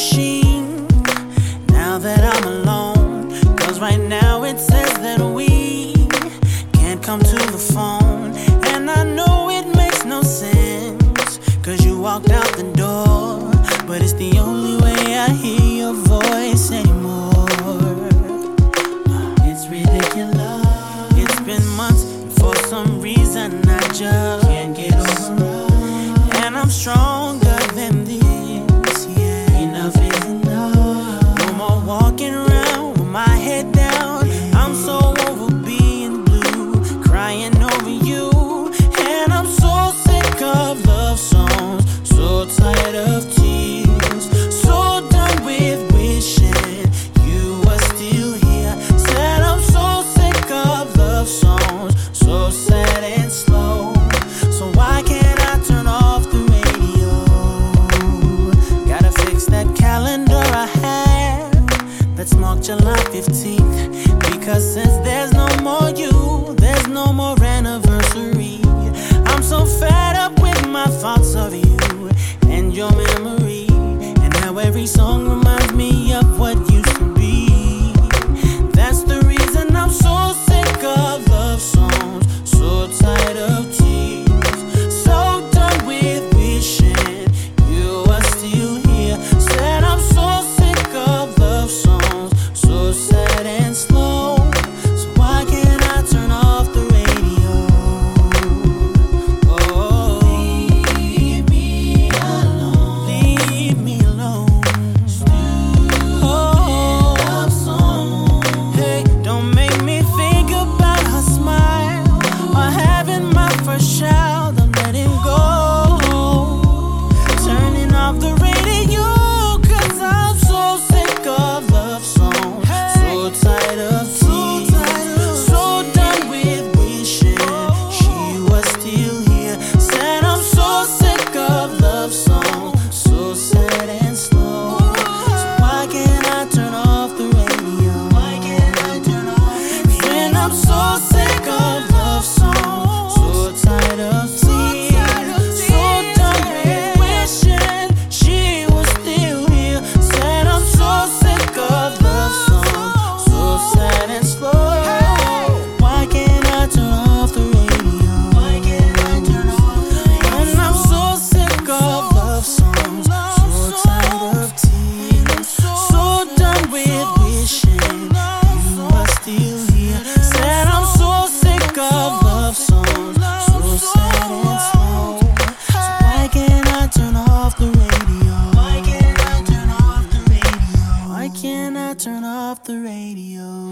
machine now that I'm alone. Cause right now it says that we can't come to the phone. And I know it makes no sense, cause you walked out the door. But it's the only way I hear your voice anymore. It's ridiculous. It's been months, and for some reason I just can't get over it. And I'm stronger than this, yeah. Enough is enough. No more walking around with my head down. I'm so over being blue, crying over you. And I'm so sick of love songs, so tired of tears, so done with wishing you were still here. Said I'm so sick of love songs, so sad and slow. So why can't I turn off the radio? Gotta fix that calendar I have that's marked July 15th. Because since there's no more you, there's no more anniversary. I'm so fed up with my thoughts of you and your memory, and how every song reminds me of what used to be. That's the reason I'm so sick of love songs, so tired of tears, so done with wishing you were still here. Said I'm so sick of love songs, so sad and slow. So why can't I turn off the radio? Oh, leave me alone. Leave me alone. Oh, love song. Hey, don't make me think about her smile or having my first child. I'm letting go, turning off the radio, cause I'm so sick of love songs, so tired of tears, so done with wishing she was still here. Said I'm so sick of love songs, so sad and slow. So why can't I turn off the radio? Why can't I turn off? When I'm so sick of love songs, so tired of tears, so done with wishing she was still here. Said I'm so sick of love songs, so sad and slow. Why can't I turn off the radio? Why can't I turn off the radio? When I'm so sick of love songs, so tired of tears, so done with wishing you were still here. Said I'm so sick of love songs, so sad and slow. So why can't I turn off the radio? Why can't I turn off the radio? Why can't I turn off the radio?